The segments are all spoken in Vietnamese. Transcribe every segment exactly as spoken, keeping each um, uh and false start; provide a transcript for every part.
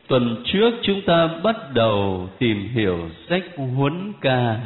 Tuần trước chúng ta bắt đầu tìm hiểu sách Huấn Ca,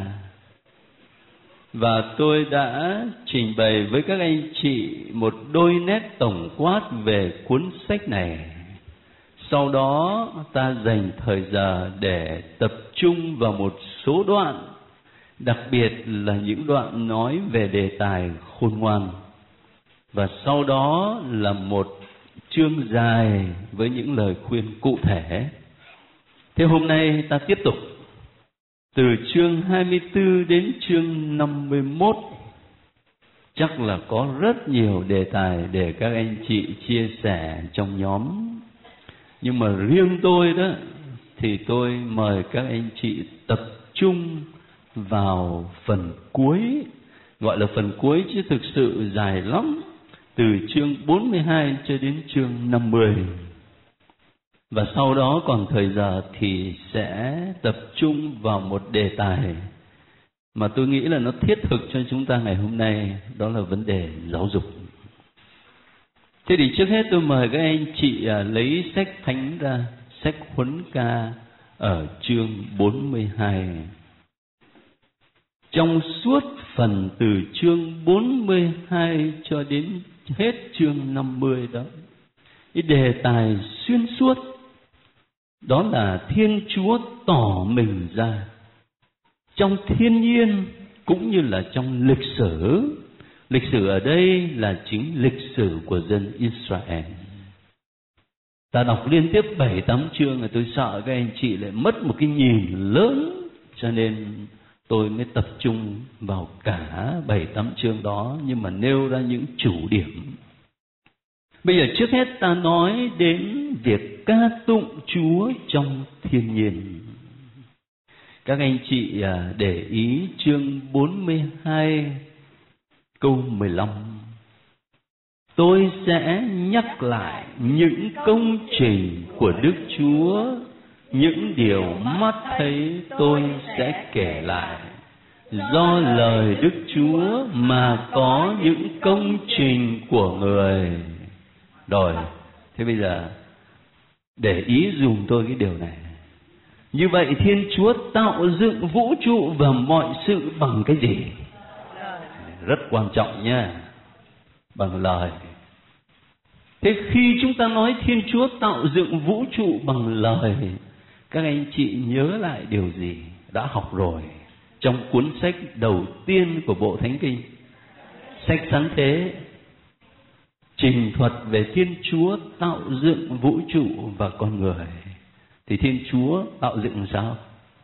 và tôi đã trình bày với các anh chị một đôi nét tổng quát về cuốn sách này. Sau đó ta dành thời giờ để tập trung vào một số đoạn, đặc biệt là những đoạn nói về đề tài khôn ngoan. Và sau đó là một chương dài với những lời khuyên cụ thể. Thế hôm nay ta tiếp tục từ chương hai mươi tư đến chương năm mươi mốt. Chắc là có rất nhiều đề tài để các anh chị chia sẻ trong nhóm. Nhưng mà riêng tôi đó thì tôi mời các anh chị tập trung vào phần cuối, gọi là phần cuối chứ thực sự dài lắm, từ chương bốn mươi hai cho đến chương năm mươi. Và sau đó còn thời giờ thì sẽ tập trung vào một đề tài mà tôi nghĩ là nó thiết thực cho chúng ta ngày hôm nay, đó là vấn đề giáo dục. Thế thì trước hết tôi mời các anh chị lấy sách thánh ra, sách Huấn Ca ở chương bốn mươi hai. Trong suốt phần từ chương bốn mươi hai cho đến hết chương năm mươi đó, cái đề tài xuyên suốt đó là Thiên Chúa tỏ mình ra trong thiên nhiên cũng như là trong lịch sử. Lịch sử ở đây là chính lịch sử của dân Israel. Ta đọc liên tiếp bảy tám chương rồi tôi sợ các anh chị lại mất một cái nhìn lớn, cho nên tôi mới tập trung vào cả bảy tám chương đó, nhưng mà nêu ra những chủ điểm. Bây giờ trước hết ta nói đến việc ca tụng Chúa trong thiên nhiên. Các anh chị để ý chương bốn mươi hai câu mười lăm. Tôi sẽ nhắc lại những công trình của Đức Chúa, những điều mắt thấy tôi sẽ kể lại. Do lời Đức Chúa mà có những công trình của người. Rồi, thế bây giờ để ý dùm tôi cái điều này. Như vậy Thiên Chúa tạo dựng vũ trụ và mọi sự bằng cái gì? Rất quan trọng nha. Bằng lời. Thế khi chúng ta nói Thiên Chúa tạo dựng vũ trụ bằng lời, các anh chị nhớ lại điều gì đã học rồi trong cuốn sách đầu tiên của Bộ Thánh Kinh, sách Sáng Thế, trình thuật về Thiên Chúa tạo dựng vũ trụ và con người. Thì Thiên Chúa tạo dựng sao?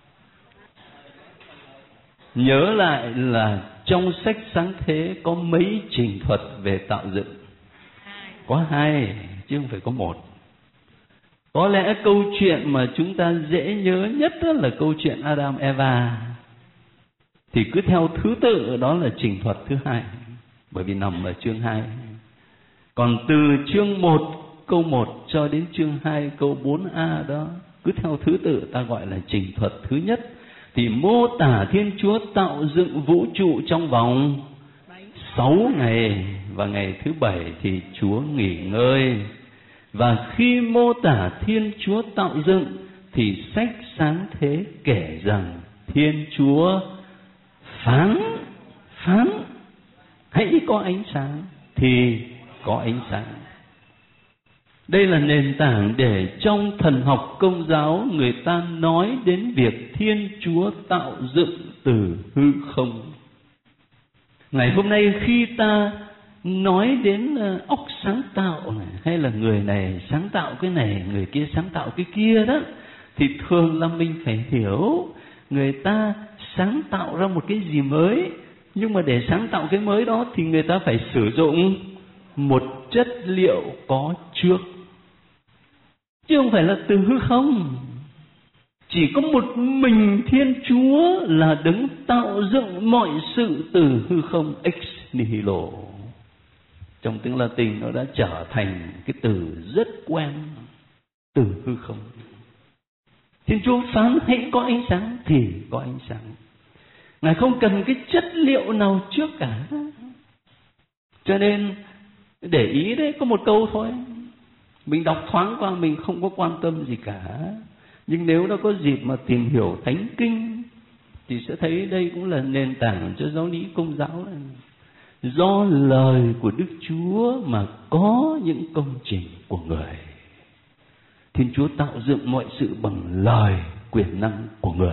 Nhớ lại là trong sách Sáng Thế có mấy trình thuật về tạo dựng? Có hai, chứ không phải có một. Có lẽ câu chuyện mà chúng ta dễ nhớ nhất là câu chuyện Adam Eva. Thì cứ theo thứ tự đó là trình thuật thứ hai, bởi vì nằm ở chương hai. Còn từ chương một câu một cho đến chương hai câu bốn a đó, cứ theo thứ tự ta gọi là trình thuật thứ nhất. Thì mô tả Thiên Chúa tạo dựng vũ trụ trong vòng sáu ngày, và ngày thứ bảy thì Chúa nghỉ ngơi. Và khi mô tả Thiên Chúa tạo dựng thì sách Sáng Thế kể rằng Thiên Chúa phán, phán hãy có ánh sáng thì có ánh sáng. Đây là nền tảng để trong thần học Công giáo người ta nói đến việc Thiên Chúa tạo dựng từ hư không. Ngày hôm nay khi ta nói đến óc sáng tạo này, hay là người này sáng tạo cái này, người kia sáng tạo cái kia đó, thì thường là mình phải hiểu người ta sáng tạo ra một cái gì mới. Nhưng mà để sáng tạo cái mới đó thì người ta phải sử dụng một chất liệu có trước, chứ không phải là từ hư không. Chỉ có một mình Thiên Chúa là đấng tạo dựng mọi sự từ hư không, ex nihilo. Trong tiếng Latin nó đã trở thành cái từ rất quen, từ hư không. Thiên Chúa phán hãy có ánh sáng thì có ánh sáng. Ngài không cần cái chất liệu nào trước cả. Cho nên để ý đấy, có một câu thôi. Mình đọc thoáng qua mình không có quan tâm gì cả. Nhưng nếu nó có dịp mà tìm hiểu Thánh Kinh thì sẽ thấy đây cũng là nền tảng cho giáo lý Công giáo này. Do lời của Đức Chúa mà có những công trình của người. Thiên Chúa tạo dựng mọi sự bằng lời quyền năng của người.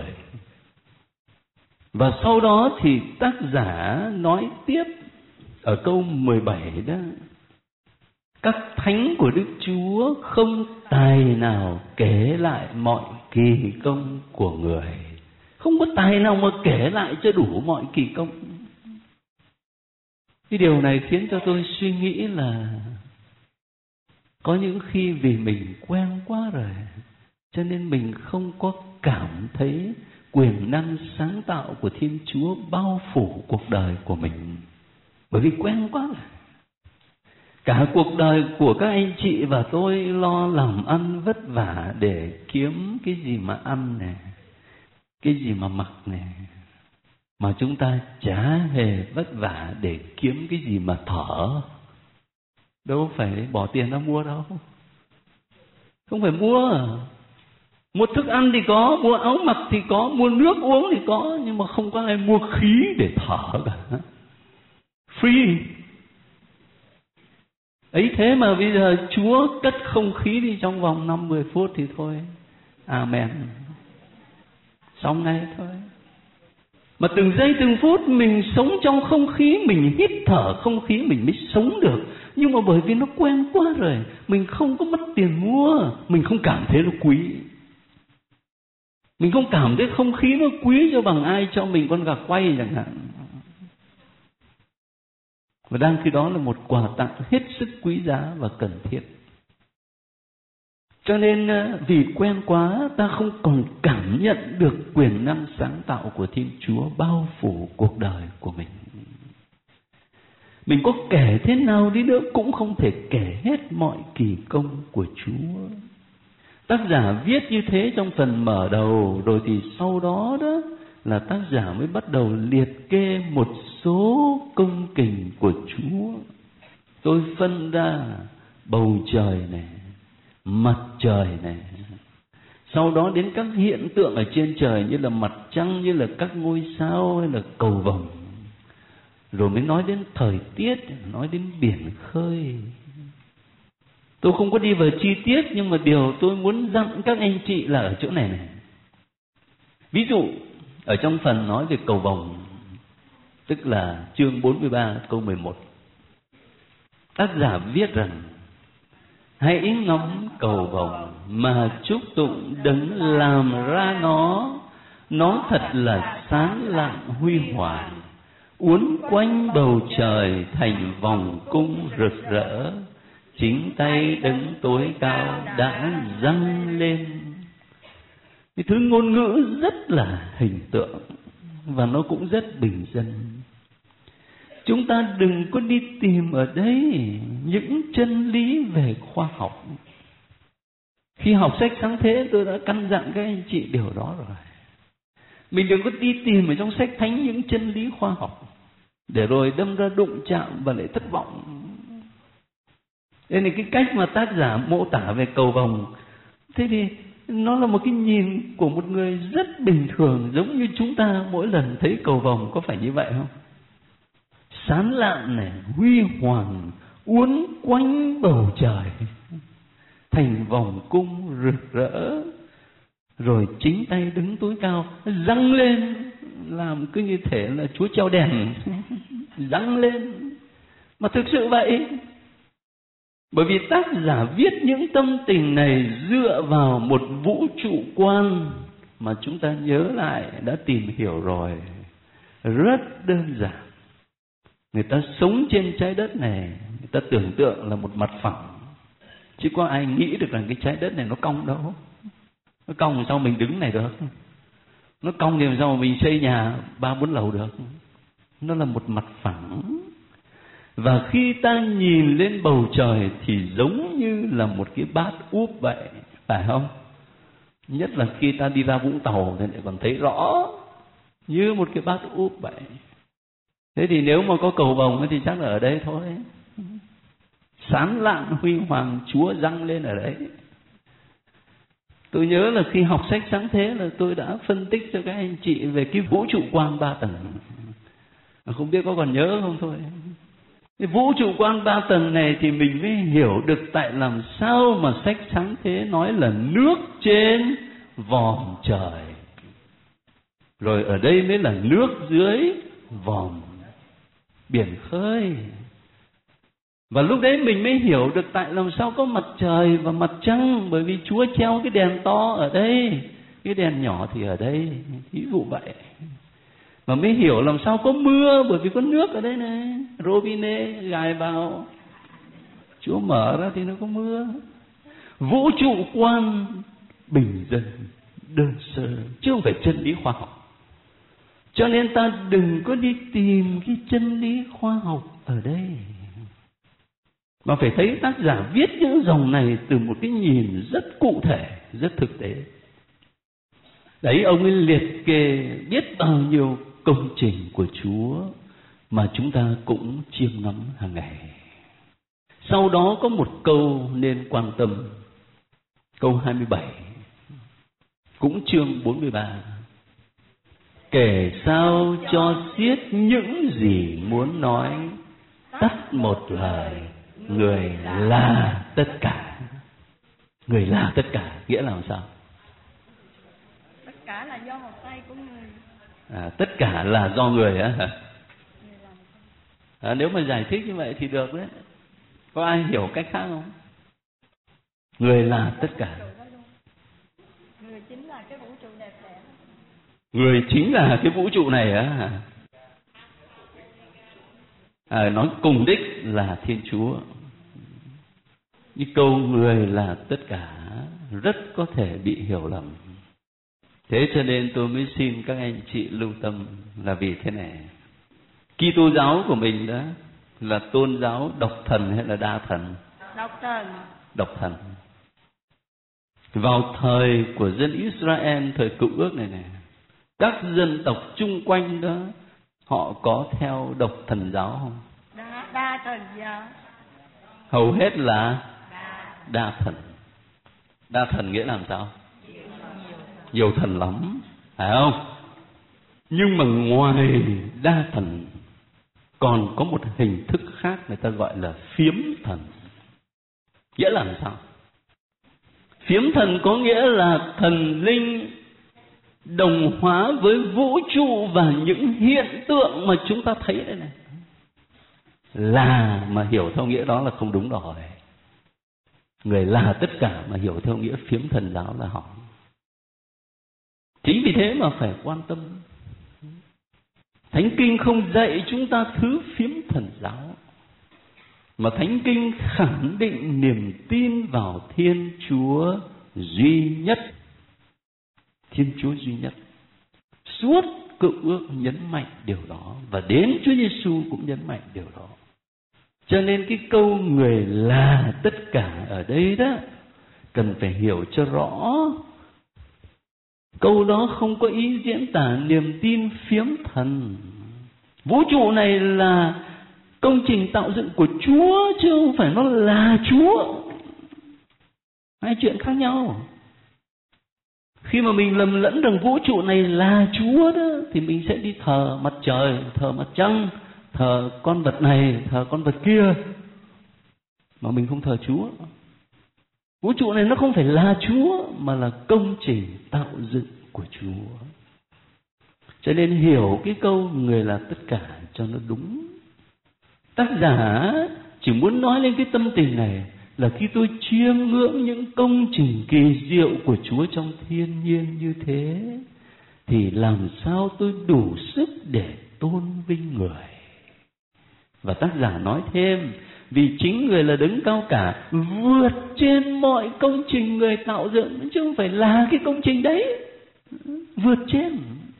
Và sau đó thì tác giả nói tiếp ở câu mười bảy đó: các thánh của Đức Chúa không tài nào kể lại mọi kỳ công của người. Không có tài nào mà kể lại cho đủ mọi kỳ công. Cái điều này khiến cho tôi suy nghĩ là có những khi vì mình quen quá rồi, cho nên mình không có cảm thấy quyền năng sáng tạo của Thiên Chúa bao phủ cuộc đời của mình. Bởi vì quen quá rồi. Cả cuộc đời của các anh chị và tôi lo làm ăn vất vả để kiếm cái gì mà ăn này, cái gì mà mặc này, mà chúng ta chả hề vất vả để kiếm cái gì mà thở. Đâu phải bỏ tiền ra mua đâu. Không phải mua. Mua thức ăn thì có, mua áo mặc thì có, mua nước uống thì có, nhưng mà không có ai mua khí để thở cả. Free. Ấy thế mà bây giờ Chúa cất không khí đi trong vòng năm mười phút thì thôi. Amen. Xong ngay thôi. Mà từng giây từng phút mình sống trong không khí, mình hít thở không khí mình mới sống được. Nhưng mà bởi vì nó quen quá rồi, mình không có mất tiền mua, mình không cảm thấy nó quý. Mình không cảm thấy không khí nó quý cho bằng ai cho mình con gà quay chẳng hạn. Và đang khi đó là một quà tặng hết sức quý giá và cần thiết. Cho nên vì quen quá, ta không còn cảm nhận được quyền năng sáng tạo của Thiên Chúa bao phủ cuộc đời của mình. Mình có kể thế nào đi nữa cũng không thể kể hết mọi kỳ công của Chúa. Tác giả viết như thế trong phần mở đầu, rồi thì sau đó đó là tác giả mới bắt đầu liệt kê một số công kình của Chúa. Tôi phân ra bầu trời này, mặt trời này, sau đó đến các hiện tượng ở trên trời như là mặt trăng, như là các ngôi sao hay là cầu vồng, rồi mới nói đến thời tiết, nói đến biển khơi. Tôi không có đi vào chi tiết, nhưng mà điều tôi muốn dặn các anh chị là ở chỗ này này. Ví dụ ở trong phần nói về cầu vồng, tức là chương bốn mươi ba câu mười một, tác giả viết rằng: hãy ngắm cầu vồng mà chúc tụng Đấng làm ra nó. Nó thật là sáng lạng huy hoàng, uốn quanh bầu trời thành vòng cung rực rỡ. Chính tay Đấng tối cao đã dâng lên. Cái thứ ngôn ngữ rất là hình tượng và nó cũng rất bình dân. Chúng ta đừng có đi tìm ở đây những chân lý về khoa học. Khi học sách Sáng Thế tôi đã căn dặn các anh chị điều đó rồi. Mình đừng có đi tìm ở trong sách Thánh những chân lý khoa học, để rồi đâm ra đụng chạm và lại thất vọng. Đây là cái cách mà tác giả mô tả về cầu vồng. Thế thì nó là một cái nhìn của một người rất bình thường, giống như chúng ta mỗi lần thấy cầu vồng, có phải như vậy không? Sáng lạng này, huy hoàng, uốn quanh bầu trời thành vòng cung rực rỡ, rồi chính tay Đứng tối cao giăng lên, làm cứ như thể là Chúa treo đèn giăng lên. Mà thực sự vậy. Bởi vì tác giả viết những tâm tình này dựa vào một vũ trụ quan mà chúng ta nhớ lại đã tìm hiểu rồi. Rất đơn giản. Người ta sống trên trái đất này, người ta tưởng tượng là một mặt phẳng, chứ có ai nghĩ được rằng cái trái đất này nó cong đâu. Nó cong sao mình đứng này được? Nó cong thì sao mà mình xây nhà ba bốn lầu được? Nó là một mặt phẳng. Và khi ta nhìn lên bầu trời thì giống như là một cái bát úp vậy, phải không? Nhất là khi ta đi ra Vũng Tàu thì lại còn thấy rõ như một cái bát úp vậy. Thế thì nếu mà có cầu vồng thì chắc là ở đây thôi. sáng lạng huy hoàng Chúa giăng lên ở đấy. Tôi nhớ là khi học sách Sáng Thế là tôi đã phân tích cho các anh chị về cái vũ trụ quan ba tầng. Không biết có còn nhớ không thôi. Cái vũ trụ quan ba tầng này thì mình mới hiểu được tại làm sao mà sách Sáng Thế nói là nước trên vòm trời. Rồi ở đây mới là nước dưới vòm biển khơi. Và lúc đấy mình mới hiểu được tại làm sao có mặt trời và mặt trăng. Bởi vì Chúa treo cái đèn to ở đây, cái đèn nhỏ thì ở đây, ví dụ vậy. Mà mới hiểu làm sao có mưa, bởi vì có nước ở đây này, robinet gài vào, Chúa mở ra thì nó có mưa. Vũ trụ quan bình dân, đơn sơ, chứ không phải chân lý khoa học. Cho nên ta đừng có đi tìm cái chân lý khoa học ở đây, mà phải thấy tác giả viết những dòng này từ một cái nhìn rất cụ thể, rất thực tế. Đấy, ông ấy liệt kê biết bao nhiêu công trình của Chúa mà chúng ta cũng chiêm ngắm hàng ngày. Sau đó có một câu nên quan tâm, câu hai mươi bảy, cũng chương bốn mươi ba. Kể sao cho xiết những gì muốn nói, tắt một lời, người là tất cả. Người là tất cả nghĩa là làm sao? Tất cả là do một tay của người. À, tất cả là do người á. À, nếu mà giải thích như vậy thì được đấy. Có ai hiểu cách khác không? Người là tất cả. Người chính là cái vũ trụ đẹp đẽ. Người chính là cái vũ trụ này á. À, nói cùng đích là Thiên Chúa. Cái câu người là tất cả rất có thể bị hiểu lầm. Thế cho nên tôi mới xin các anh chị lưu tâm là vì thế này. Kitô giáo của mình đó là tôn giáo độc thần hay là đa thần? Độc thần. Độc thần. Vào thời của dân Israel, thời Cựu Ước này này, các dân tộc chung quanh đó họ có theo độc thần giáo không? Đa, đa thần giáo. Hầu hết là đa. đa thần. Đa thần nghĩa làm sao? Nhiều thần lắm, phải không? Nhưng mà ngoài đa thần còn có một hình thức khác người ta gọi là phiếm thần. Nghĩa là làm sao? Phiếm thần có nghĩa là thần linh đồng hóa với vũ trụ và những hiện tượng mà chúng ta thấy đây này. Là mà hiểu theo nghĩa đó là không đúng rồi. Người là tất cả mà hiểu theo nghĩa phiếm thần giáo là họ. Chính vì thế mà phải quan tâm. Thánh Kinh không dạy chúng ta thứ phiếm thần giáo, mà Thánh Kinh khẳng định niềm tin vào Thiên Chúa duy nhất. Thiên Chúa duy nhất. Suốt Cựu Ước nhấn mạnh điều đó, và đến Chúa Giêsu cũng nhấn mạnh điều đó. Cho nên cái câu người là tất cả ở đây đó cần phải hiểu cho rõ. Câu đó không có ý diễn tả niềm tin phiếm thần. Vũ trụ này là công trình tạo dựng của Chúa, chứ không phải nó là Chúa. Hai chuyện khác nhau. Khi mà mình lầm lẫn rằng vũ trụ này là Chúa đó, thì mình sẽ đi thờ mặt trời, thờ mặt trăng, thờ con vật này, thờ con vật kia, mà mình không thờ Chúa. Vũ trụ này nó không phải là Chúa, mà là công trình tạo dựng của Chúa. Cho nên hiểu cái câu người là tất cả cho nó đúng. Tác giả chỉ muốn nói lên cái tâm tình này là khi tôi chiêm ngưỡng những công trình kỳ diệu của Chúa trong thiên nhiên như thế, thì làm sao tôi đủ sức để tôn vinh người. Và tác giả nói thêm, vì chính người là đấng cao cả, vượt trên mọi công trình người tạo dựng, chứ không phải là cái công trình đấy. Vượt trên.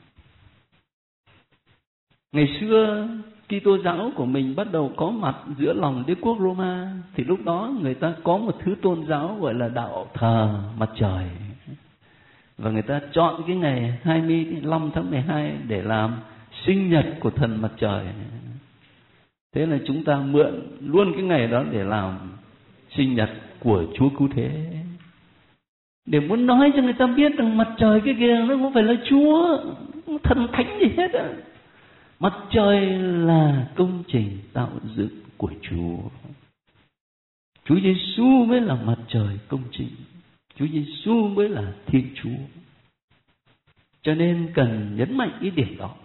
Ngày xưa Kitô giáo của mình bắt đầu có mặt giữa lòng đế quốc Roma, thì lúc đó người ta có một thứ tôn giáo gọi là đạo thờ mặt trời. Và người ta chọn cái ngày hai mươi lăm tháng mười hai để làm sinh nhật của thần mặt trời. Thế là chúng ta mượn luôn cái ngày đó để làm sinh nhật của Chúa Cứu Thế, để muốn nói cho người ta biết rằng mặt trời cái kia nó không phải là Chúa thần thánh gì hết á. Mặt trời là công trình tạo dựng của Chúa. Chúa Giêsu mới là mặt trời công trình, Chúa Giêsu mới là Thiên Chúa. Cho nên cần nhấn mạnh cái điểm đó.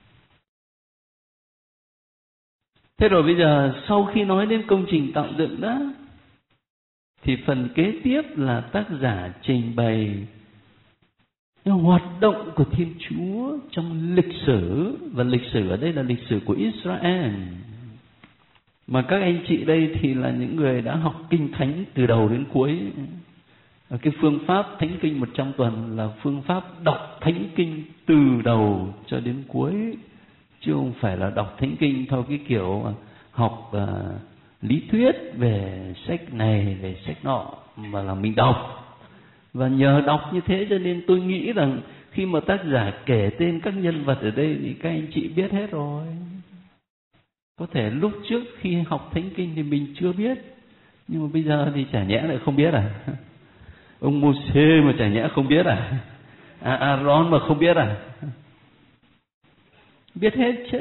Thế rồi bây giờ sau khi nói đến công trình tạo dựng đó, thì phần kế tiếp là tác giả trình bày hoạt động của Thiên Chúa trong lịch sử. Và lịch sử ở đây là lịch sử của Israel. Mà các anh chị đây thì là những người đã học kinh thánh từ đầu đến cuối. Cái phương pháp thánh kinh một trăm tuần là phương pháp đọc thánh kinh từ đầu cho đến cuối, chứ không phải là đọc thánh kinh theo cái kiểu học uh, lý thuyết về sách này về sách nọ, mà là mình đọc. Và nhờ đọc như thế cho nên tôi nghĩ rằng khi mà tác giả kể tên các nhân vật ở đây thì các anh chị biết hết rồi. Có thể lúc trước khi học thánh kinh thì mình chưa biết, nhưng mà bây giờ thì chả nhẽ lại không biết à? Ông Mô-sê mà chả nhẽ không biết à? À Aaron mà không biết à? Biết hết chứ.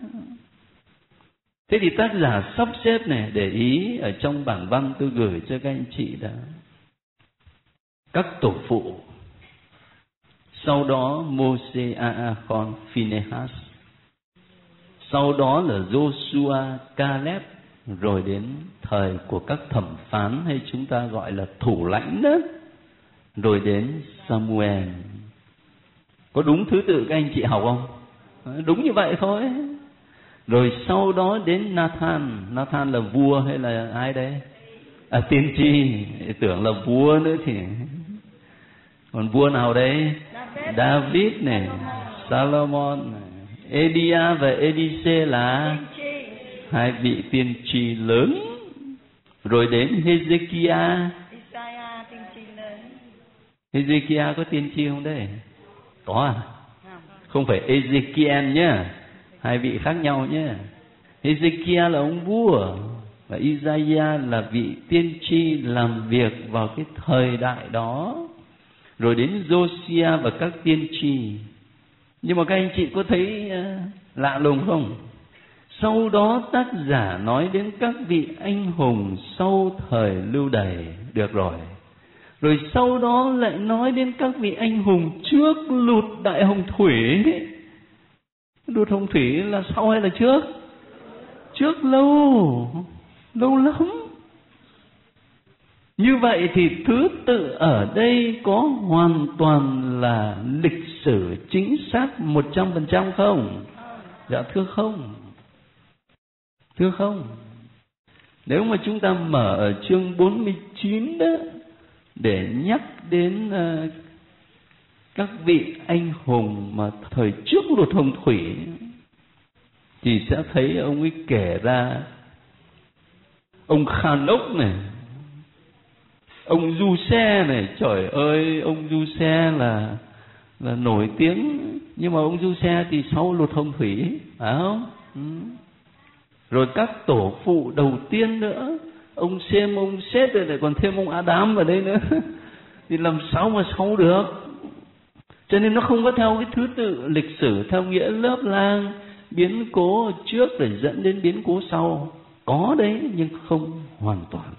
Thế thì tác giả sắp xếp này, để ý ở trong bản văn tôi gửi cho các anh chị đã. Các tổ phụ, sau đó Mô-sê, Aaron, Phinehas, sau đó là Joshua, Caleb, rồi đến thời của các thẩm phán hay chúng ta gọi là thủ lãnh đó, rồi đến Samuel. Có đúng thứ tự các anh chị học không? Đúng như vậy thôi. Rồi sau đó đến Nathan. Nathan là vua hay là ai đấy? À, tiên tri. Tưởng là vua nữa thì. Còn vua nào đấy? David, David này, Salomon này. Edia và Edise là hai vị tiên tri lớn. Rồi đến Hezekiah. Hezekiah có tiên tri không đấy? Có à? Không phải Ezekiel nhá, hai vị khác nhau nhá. Hezekiah là ông vua và Isaiah là vị tiên tri làm việc vào cái thời đại đó. Rồi đến Josiah và các tiên tri. Nhưng mà các anh chị có thấy uh, lạ lùng không? Sau đó tác giả nói đến các vị anh hùng sau thời lưu đày. Được rồi. Rồi sau đó lại nói đến các vị anh hùng trước lụt đại hồng thủy. Lụt hồng thủy là sau hay là trước? Trước lâu, lâu lắm. Như vậy thì thứ tự ở đây có hoàn toàn là lịch sử chính xác một trăm phần trăm không? Dạ thưa không. Thưa không. Nếu mà chúng ta mở ở chương bốn mươi chín đó, để nhắc đến uh, các vị anh hùng mà thời trước lụt hồng thủy, thì sẽ thấy ông ấy kể ra ông Khanốc này, ông Du-xe này. Trời ơi, ông Du-xe là là nổi tiếng, nhưng mà ông Du-xe thì sau lụt hồng thủy, phải không? Ừ. Rồi các tổ phụ đầu tiên nữa, ông Sem, ông Sét, rồi lại còn thêm ông Adam vào đây nữa, thì làm sao mà sau được? Cho nên nó không có theo cái thứ tự lịch sử theo nghĩa lớp lang, biến cố trước để dẫn đến biến cố sau. Có đấy, nhưng không hoàn toàn.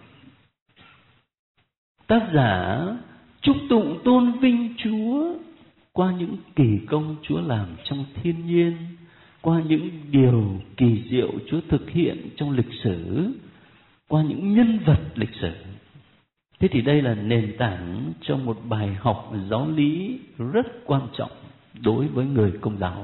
Tác giả chúc tụng tôn vinh Chúa qua những kỳ công Chúa làm trong thiên nhiên, qua những điều kỳ diệu Chúa thực hiện trong lịch sử, qua những nhân vật lịch sử. Thế thì đây là nền tảng cho một bài học giáo lý rất quan trọng đối với người Công giáo.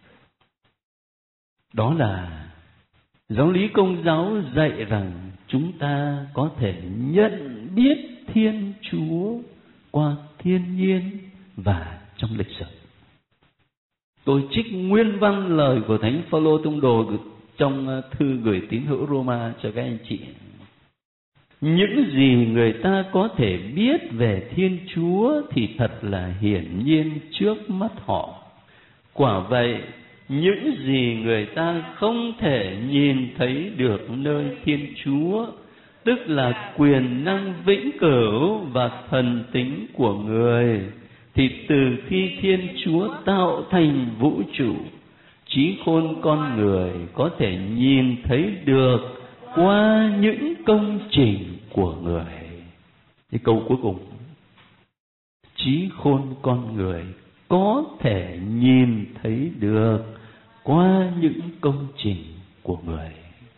Đó là giáo lý Công giáo dạy rằng chúng ta có thể nhận biết Thiên Chúa qua thiên nhiên và trong lịch sử. Tôi trích nguyên văn lời của Thánh Phaolô tông đồ trong thư gửi tín hữu Roma cho các anh chị. Những gì người ta có thể biết về Thiên Chúa thì thật là hiển nhiên trước mắt họ. Quả vậy, những gì người ta không thể nhìn thấy được nơi Thiên Chúa tức là quyền năng vĩnh cửu và thần tính của người, thì từ khi Thiên Chúa tạo thành vũ trụ, trí khôn con người có thể nhìn thấy được qua những công trình của người. Cái câu cuối cùng, trí khôn con người có thể nhìn thấy được qua những công trình của người.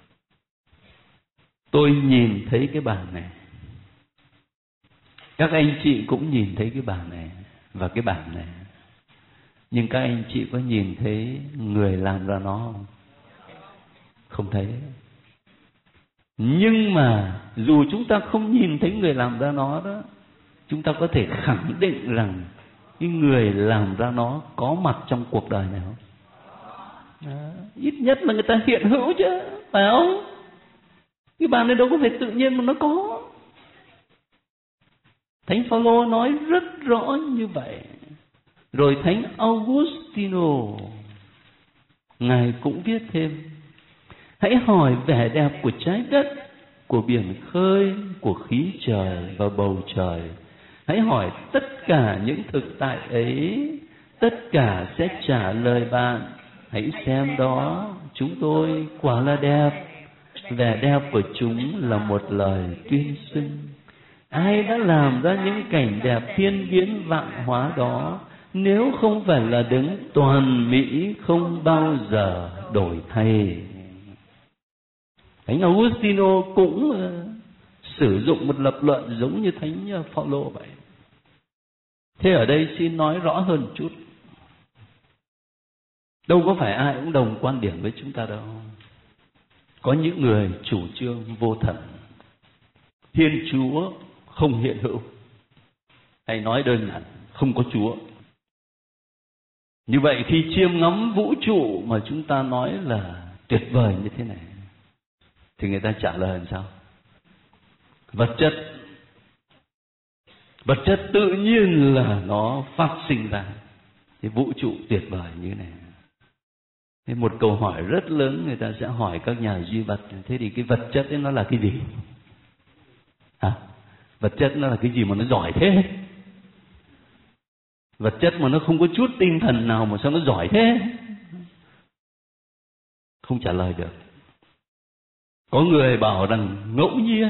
Tôi nhìn thấy cái bàn này, các anh chị cũng nhìn thấy cái bàn này và cái bàn này, nhưng các anh chị có nhìn thấy người làm ra nó không? Không thấy. Nhưng mà dù chúng ta không nhìn thấy người làm ra nó đó, chúng ta có thể khẳng định rằng cái người làm ra nó có mặt trong cuộc đời này không? Đó. Ít nhất là người ta hiện hữu chứ, phải không? Cái bàn này đâu có phải tự nhiên mà nó có. Thánh Phaolô nói rất rõ như vậy. Rồi Thánh Augustino, Ngài cũng viết thêm: hãy hỏi vẻ đẹp của trái đất, của biển khơi, của khí trời và bầu trời. Hãy hỏi tất cả những thực tại ấy, tất cả sẽ trả lời bạn: hãy xem đó, chúng tôi quả là đẹp. Vẻ đẹp của chúng là một lời tuyên xưng. Ai đã làm ra những cảnh đẹp thiên biến vạn hóa đó, nếu không phải là Đấng toàn mỹ không bao giờ đổi thay? Thánh Augustino cũng uh, sử dụng một lập luận giống như Thánh Phaolô vậy. Thế ở đây xin nói rõ hơn chút. Đâu có phải ai cũng đồng quan điểm với chúng ta đâu. Có những người chủ trương vô thần, Thiên Chúa không hiện hữu, hay nói đơn giản không có Chúa. Như vậy khi chiêm ngắm vũ trụ mà chúng ta nói là tuyệt vời như thế này, thì người ta trả lời làm sao? Vật chất Vật chất tự nhiên là nó phát sinh ra cái vũ trụ tuyệt vời như thế này. Thế một câu hỏi rất lớn người ta sẽ hỏi các nhà duy vật: thế thì cái vật chất ấy nó là cái gì? À, vật chất nó là cái gì mà nó giỏi thế? Vật chất mà nó không có chút tinh thần nào mà sao nó giỏi thế? Không trả lời được. Có người bảo rằng ngẫu nhiên.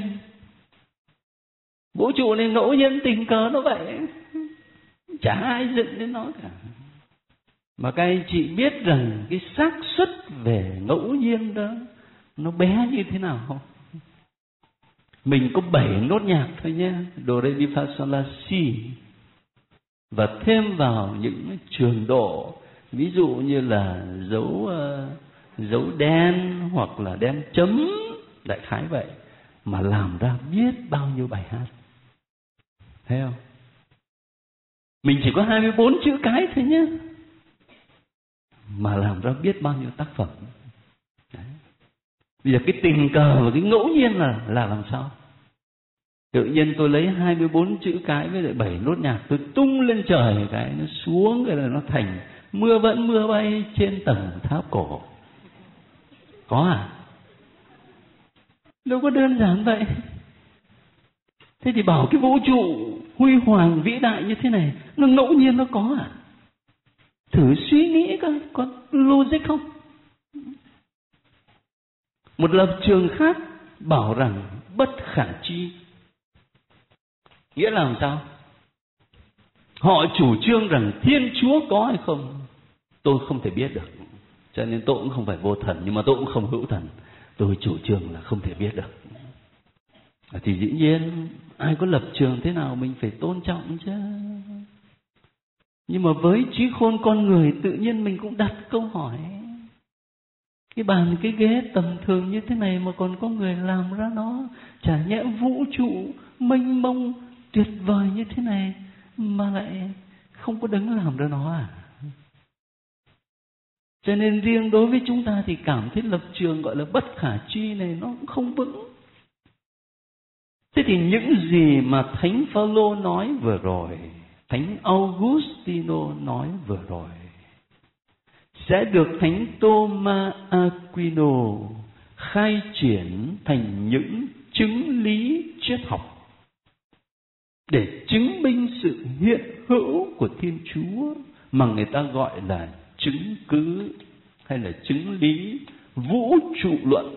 Vũ trụ này ngẫu nhiên, tình cờ nó vậy, chả ai dựng đến nó cả. Mà các anh chị biết rằng cái xác suất về ngẫu nhiên đó nó bé như thế nào không? Mình có bảy nốt nhạc thôi nhé, do re mi fa sol la si, và thêm vào những trường độ, ví dụ như là dấu uh, dấu đen hoặc là đen chấm, đại khái vậy, mà làm ra biết bao nhiêu bài hát. Thấy không? Mình chỉ có hai mươi bốn chữ cái thôi nhé, mà làm ra biết bao nhiêu tác phẩm. Đấy. Bây giờ cái tình cờ và cái ngẫu nhiên là là làm sao? Tự nhiên tôi lấy hai mươi bốn chữ cái với lại bảy nốt nhạc, tôi tung lên trời cái nó xuống, cái là nó thành mưa vẫn mưa bay trên tầng tháp cổ. Có à? Đâu có đơn giản vậy. Thế thì bảo cái vũ trụ huy hoàng vĩ đại như thế này nó ngẫu nhiên nó có à? Thử suy nghĩ coi, có logic không? Một lập trường khác bảo rằng bất khả tri. Nghĩa là làm sao? Họ chủ trương rằng Thiên Chúa có hay không, tôi không thể biết được. Cho nên tôi cũng không phải vô thần, nhưng mà tôi cũng không hữu thần. Tôi chủ trương là không thể biết được. Thì dĩ nhiên ai có lập trường thế nào mình phải tôn trọng chứ. Nhưng mà với trí khôn con người, tự nhiên mình cũng đặt câu hỏi: cái bàn cái ghế tầm thường như thế này mà còn có người làm ra nó, chả nhẽ vũ trụ mênh mông tuyệt vời như thế này mà lại không có Đấng làm ra nó à? Cho nên riêng đối với chúng ta thì cảm thấy lập trường gọi là bất khả tri này nó cũng không vững. Thế thì những gì mà Thánh Phaolô nói vừa rồi, Thánh Augustino nói vừa rồi, sẽ được Thánh Thomas Aquino khai triển thành những chứng lý triết học, để chứng minh sự hiện hữu của Thiên Chúa mà người ta gọi là chứng cứ hay là chứng lý vũ trụ luận.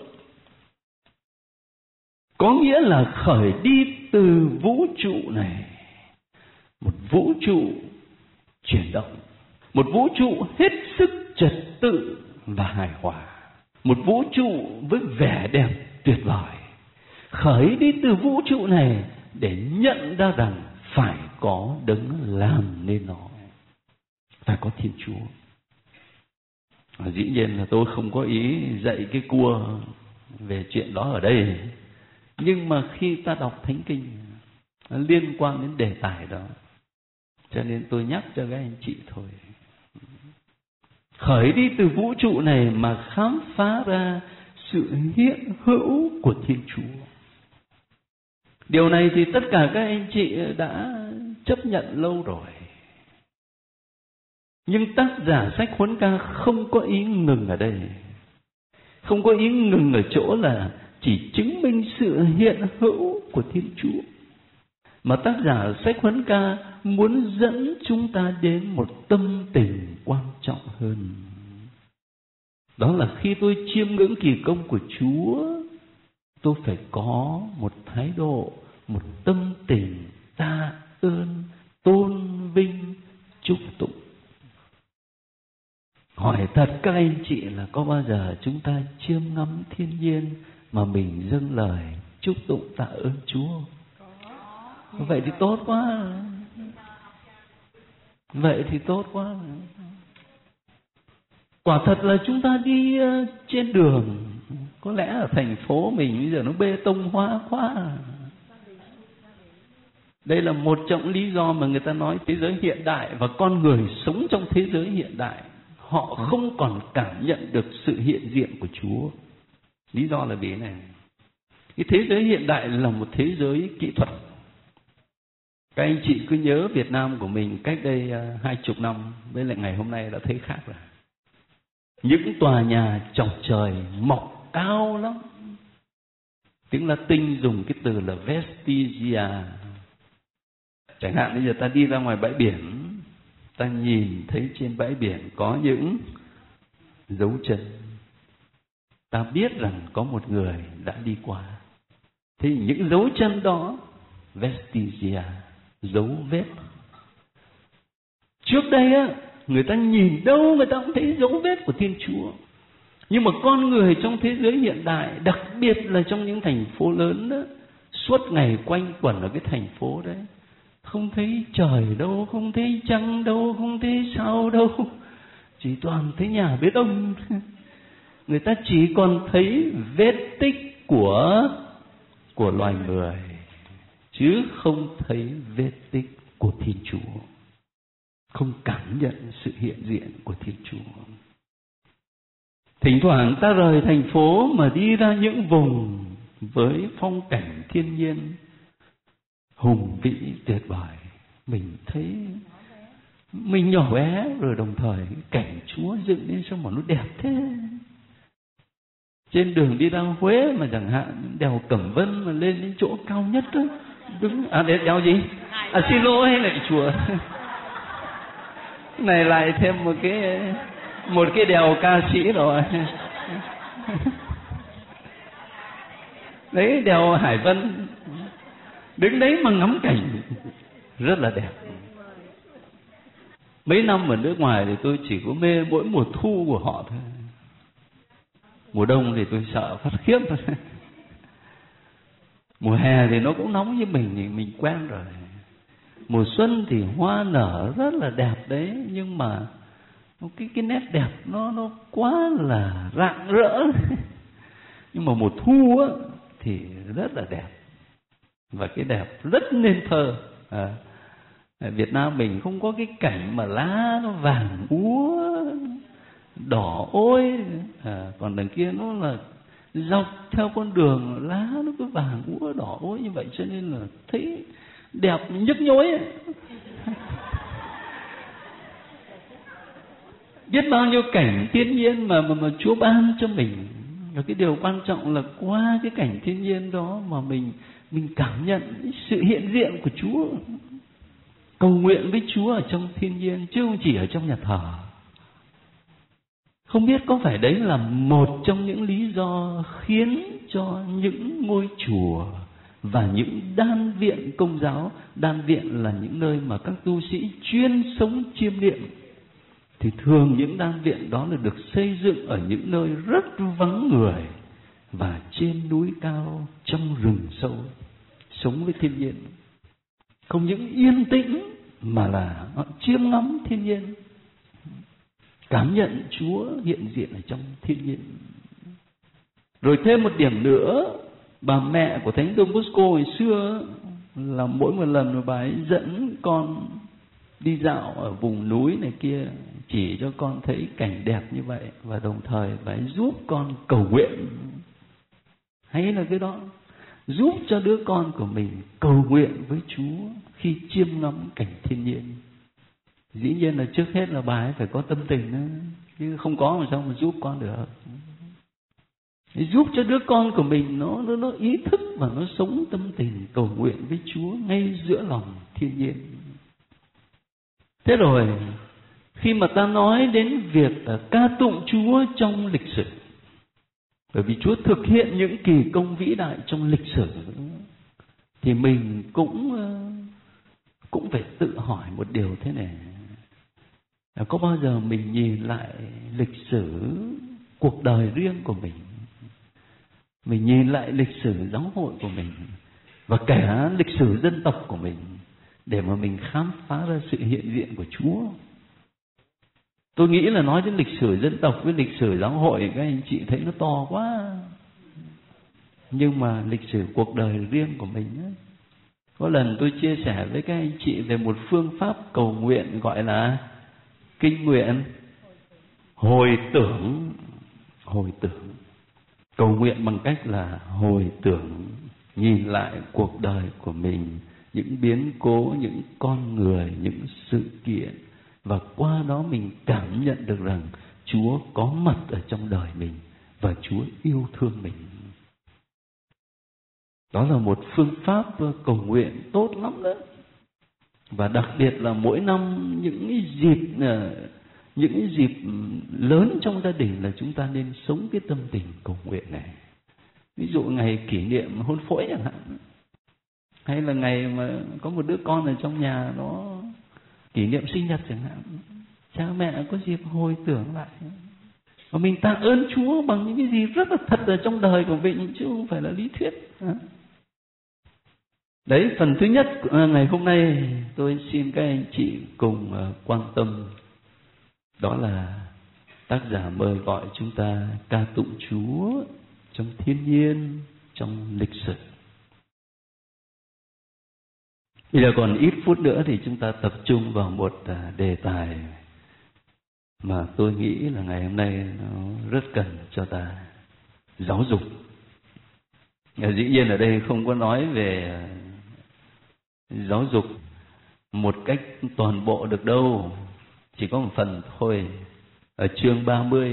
Có nghĩa là khởi đi từ vũ trụ này, một vũ trụ chuyển động, một vũ trụ hết sức trật tự và hài hòa, một vũ trụ với vẻ đẹp tuyệt vời. Khởi đi từ vũ trụ này để nhận ra rằng phải có đấng làm nên nó, phải có Thiên Chúa. Và dĩ nhiên là tôi không có ý dạy cái cua về chuyện đó ở đây, nhưng mà khi ta đọc Thánh Kinh liên quan đến đề tài đó, cho nên tôi nhắc cho các anh chị thôi. Khởi đi từ vũ trụ này mà khám phá ra sự hiện hữu của Thiên Chúa. Điều này thì tất cả các anh chị đã chấp nhận lâu rồi. Nhưng tác giả sách Huấn Ca không có ý ngừng ở đây. Không có ý ngừng ở chỗ là chỉ chứng minh sự hiện hữu của Thiên Chúa, mà tác giả sách Huấn Ca muốn dẫn chúng ta đến một tâm tình quan trọng hơn. Đó là khi tôi chiêm ngưỡng kỳ công của Chúa, tôi phải có một thái độ, một tâm tình tạ ơn, tôn vinh, chúc tụng. Hỏi thật các anh chị là có bao giờ chúng ta chiêm ngắm thiên nhiên mà mình dâng lời chúc tụng tạ ơn Chúa? Vậy thì tốt quá. Vậy thì tốt quá. Quả thật là chúng ta đi trên đường, có lẽ ở thành phố mình bây giờ nó bê tông hóa quá. Đây là một trong lý do mà người ta nói thế giới hiện đại và con người sống trong thế giới hiện đại, họ không còn cảm nhận được sự hiện diện của Chúa. Lý do là vì này, cái thế giới hiện đại là một thế giới kỹ thuật. Các anh chị cứ nhớ Việt Nam của mình cách đây hai chục năm với lại ngày hôm nay đã thấy khác rồi. Những tòa nhà chọc trời mọc cao lắm. Tiếng Latin dùng cái từ là vestigia. Chẳng hạn bây giờ ta đi ra ngoài bãi biển, ta nhìn thấy trên bãi biển có những dấu chân, ta biết rằng có một người đã đi qua. Thế những dấu chân đó, vestigia, dấu vết. Trước đây á, người ta nhìn đâu người ta cũng thấy dấu vết của Thiên Chúa. Nhưng mà con người trong thế giới hiện đại, đặc biệt là trong những thành phố lớn đó, suốt ngày quanh quẩn ở cái thành phố đấy, không thấy trời đâu, không thấy trăng đâu, không thấy sao đâu, chỉ toàn thấy nhà bê tông. Người ta chỉ còn thấy vết tích của của loài người, chứ không thấy vết tích của Thiên Chúa, không cảm nhận sự hiện diện của Thiên Chúa. Thỉnh thoảng ta rời thành phố mà đi ra những vùng với phong cảnh thiên nhiên hùng vĩ tuyệt vời, mình thấy mình nhỏ bé, rồi đồng thời cảnh Chúa dựng nên sao mà nó đẹp thế. Trên đường đi ra Huế mà chẳng hạn đèo Cẩm Vân mà lên đến chỗ cao nhất đó, đứng à để đèo gì? À xin lỗi, lại chùa. Này lại thêm một cái một cái đèo ca sĩ rồi. Đấy, đèo Hải Vân. Đứng đấy mà ngắm cảnh rất là đẹp. Mấy năm ở nước ngoài thì tôi chỉ có mê mỗi mùa thu của họ thôi. Mùa đông thì tôi sợ phát khiếp thôi. Mùa hè thì nó cũng nóng như mình thì mình quen rồi. Mùa xuân thì hoa nở rất là đẹp đấy, nhưng mà cái cái nét đẹp nó nó quá là rạng rỡ. Nhưng mà mùa thu á thì rất là đẹp, và cái đẹp rất nên thơ. À, ở Việt Nam mình không có cái cảnh mà lá nó vàng úa đỏ ôi, à, còn đằng kia nó là dọc theo con đường lá nó cứ vàng úa đỏ ôi như vậy, cho nên là thấy đẹp nhức nhối ấy. Biết bao nhiêu cảnh thiên nhiên mà mà mà Chúa ban cho mình Và cái điều quan trọng là qua cái cảnh thiên nhiên đó mà mình mình cảm nhận sự hiện diện của Chúa, cầu nguyện với Chúa ở trong thiên nhiên chứ không chỉ ở trong nhà thờ. Không biết có phải đấy là một trong những lý do khiến cho những ngôi chùa và những đan viện Công giáo, đan viện là những nơi mà các tu sĩ chuyên sống chiêm niệm, thì thường những đan viện đó là được xây dựng ở những nơi rất vắng người và trên núi cao, trong rừng sâu, sống với thiên nhiên. Không những yên tĩnh mà là họ chiêm ngắm thiên nhiên, cảm nhận Chúa hiện diện ở trong thiên nhiên. Rồi thêm một điểm nữa, bà mẹ của Thánh Don Bosco hồi xưa là mỗi một lần mà bà ấy dẫn con đi dạo ở vùng núi này kia, chỉ cho con thấy cảnh đẹp như vậy, và đồng thời bà ấy giúp con cầu nguyện. Hay là cái đó, giúp cho đứa con của mình cầu nguyện với Chúa khi chiêm ngắm cảnh thiên nhiên. Dĩ nhiên là trước hết là bà ấy phải có tâm tình đó, chứ không có mà sao mà giúp con được. Giúp cho đứa con của mình nó, nó, nó ý thức và nó sống tâm tình cầu nguyện với Chúa ngay giữa lòng thiên nhiên. Thế rồi, khi mà ta nói đến việc ca tụng Chúa trong lịch sử, bởi vì Chúa thực hiện những kỳ công vĩ đại trong lịch sử, thì mình cũng cũng phải tự hỏi một điều thế này: có bao giờ mình nhìn lại lịch sử cuộc đời riêng của mình, mình nhìn lại lịch sử giáo hội của mình, và cả lịch sử dân tộc của mình, để mà mình khám phá ra sự hiện diện của Chúa? Tôi nghĩ là nói đến lịch sử dân tộc với lịch sử giáo hội, các anh chị thấy nó to quá. Nhưng mà lịch sử cuộc đời riêng của mình ấy, có lần tôi chia sẻ với các anh chị về một phương pháp cầu nguyện gọi là kinh nguyện hồi tưởng. Hồi tưởng, cầu nguyện bằng cách là hồi tưởng, nhìn lại cuộc đời của mình, những biến cố, những con người, những sự kiện, và qua đó mình cảm nhận được rằng Chúa có mặt ở trong đời mình và Chúa yêu thương mình. Đó là một phương pháp cầu nguyện tốt lắm đó. Và đặc biệt là mỗi năm những cái dịp những cái dịp lớn trong gia đình là chúng ta nên sống cái tâm tình cầu nguyện này. Ví dụ ngày kỷ niệm hôn phối chẳng hạn, hay là ngày mà có một đứa con ở trong nhà nó kỷ niệm sinh nhật chẳng hạn, cha mẹ có dịp hồi tưởng lại và mình tạ ơn Chúa bằng những cái gì rất là thật ở trong đời của mình, chứ không phải là lý thuyết. Đấy, phần thứ nhất ngày hôm nay tôi xin các anh chị cùng quan tâm, đó là tác giả mời gọi chúng ta ca tụng Chúa trong thiên nhiên, trong lịch sử. Bây giờ còn ít phút nữa thì chúng ta tập trung vào một đề tài mà tôi nghĩ là ngày hôm nay nó rất cần cho ta: giáo dục. Dĩ nhiên ở đây không có nói về giáo dục một cách toàn bộ được đâu, chỉ có một phần thôi. Ở chương ba mươi,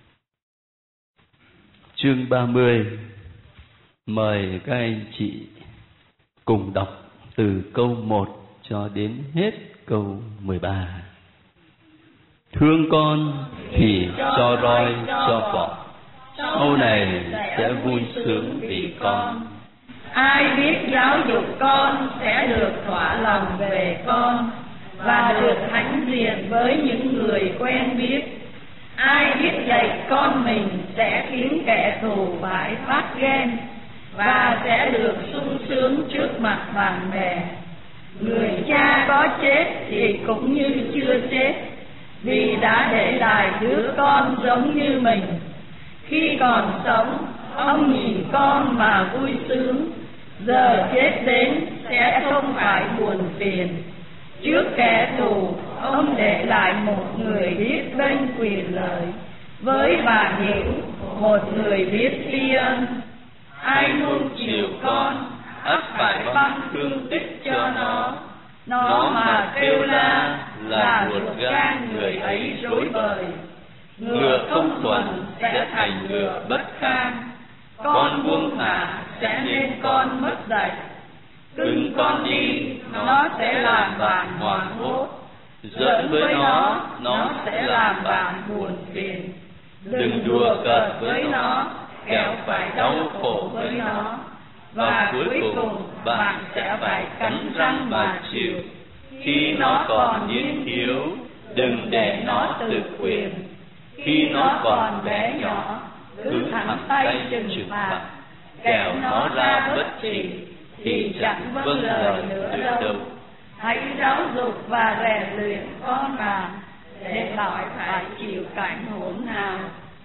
chương ba mươi, mời các anh chị cùng đọc từ câu một cho đến hết câu mười ba. Thương con thì cho roi cho vỏ, sau này sẽ vui sướng vì con. Ai biết giáo dục con sẽ được thỏa lòng về con và được hãnh diện với những người quen biết. Ai biết dạy con mình sẽ khiến kẻ thù phải phát ghen và sẽ được sung sướng trước mặt bạn bè. Người cha có chết thì cũng như chưa chết, vì đã để lại đứa con giống như mình. Khi còn sống, ông nhìn con mà vui sướng, giờ chết đến sẽ không phải buồn phiền. Trước kẻ thù, ông để lại một người biết bênh quyền lợi, với bà Hiểu một người biết tri ân. Ai nuông chiều con, ắt phải ban thương tích cho nó. Nó mà kêu la là ruột gan người ấy rối bời. Ngựa không thuần sẽ thành ngựa bất kham. Con buông thả sẽ nên con mất dạy. Cưng con đi, nó sẽ làm bạn hoảng hốt. Giỡn với nó, nó sẽ làm bạn buồn phiền. Đừng đùa cợt với nó, kẻo phải đau khổ với nó. Và cuối cùng bạn sẽ phải cắn răng mà chịu. Khi nó còn niên thiếu, đừng để nó tự quyền. Khi nó còn bé nhỏ, cứ thẳng tay trừng phạt. Kẻo nó ra bất trị, thì chẳng vâng lời nữa đâu. Hãy giáo dục và rèn luyện con bạn, để khỏi phải chịu cảnh hỗn hào.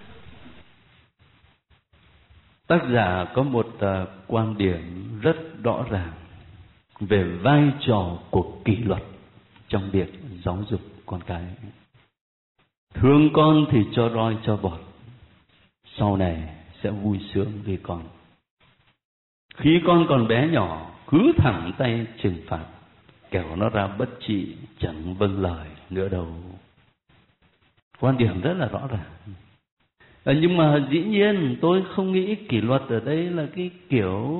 Tác giả có một uh, quan điểm rất rõ ràng về vai trò của kỷ luật trong việc giáo dục con cái. Thương con thì cho roi cho vọt, sau này sẽ vui sướng vì con. Khi con còn bé nhỏ, cứ thẳng tay trừng phạt, kẻo nó ra bất trị, chẳng vâng lời nữa đâu. Quan điểm rất là rõ ràng. À, nhưng mà dĩ nhiên tôi không nghĩ kỷ luật ở đây là cái kiểu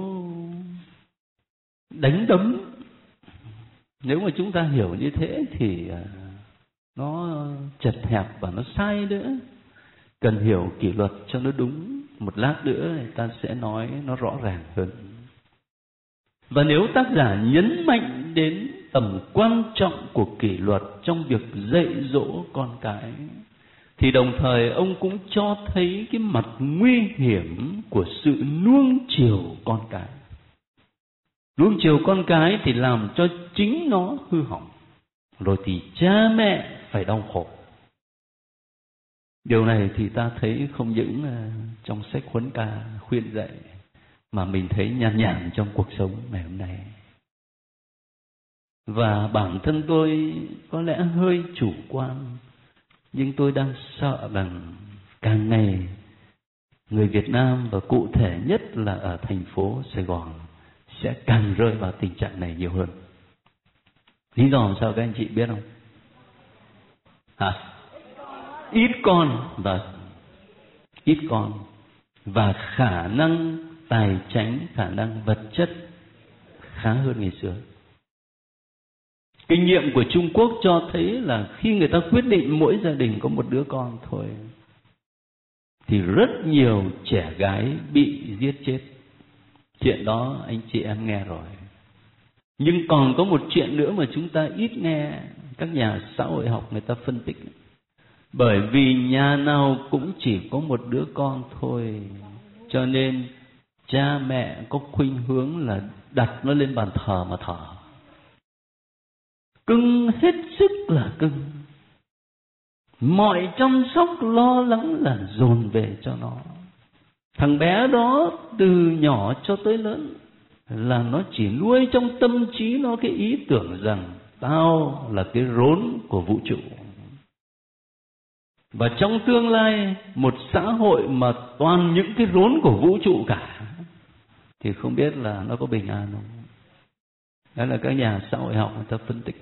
đánh đấm. Nếu mà chúng ta hiểu như thế thì uh, nó chật hẹp và nó sai nữa. Cần hiểu kỷ luật cho nó đúng. Một lát nữa người ta sẽ nói nó rõ ràng hơn. Và nếu tác giả nhấn mạnh đến tầm quan trọng của kỷ luật trong việc dạy dỗ con cái, thì đồng thời ông cũng cho thấy cái mặt nguy hiểm của sự nuông chiều con cái. Nuông chiều con cái thì làm cho chính nó hư hỏng, rồi thì cha mẹ phải đau khổ. Điều này thì ta thấy không những trong sách Huấn Ca khuyên dạy, mà mình thấy nhàn nhản trong cuộc sống ngày hôm nay. Và bản thân tôi có lẽ hơi chủ quan, nhưng tôi đang sợ rằng càng ngày người Việt Nam, và cụ thể nhất là ở thành phố Sài Gòn, sẽ càng rơi vào tình trạng này nhiều hơn. Lý do làm sao các anh chị biết không? Hả? Ít con, và ít con và khả năng tài chánh, khả năng vật chất khá hơn ngày xưa. Kinh nghiệm của Trung Quốc cho thấy là khi người ta quyết định mỗi gia đình có một đứa con thôi, thì rất nhiều trẻ gái bị giết chết. Chuyện đó anh chị em nghe rồi. Nhưng còn có một chuyện nữa mà chúng ta ít nghe, các nhà xã hội học người ta phân tích. Bởi vì nhà nào cũng chỉ có một đứa con thôi, cho nên cha mẹ có khuynh hướng là đặt nó lên bàn thờ mà thờ. Cưng hết sức là cưng. Mọi chăm sóc lo lắng là dồn về cho nó. Thằng bé đó từ nhỏ cho tới lớn là nó chỉ nuôi trong tâm trí nó cái ý tưởng rằng tao là cái rốn của vũ trụ. Và trong tương lai, một xã hội mà toàn những cái rốn của vũ trụ cả, thì không biết là nó có bình an không. Đó là các nhà xã hội học người ta phân tích.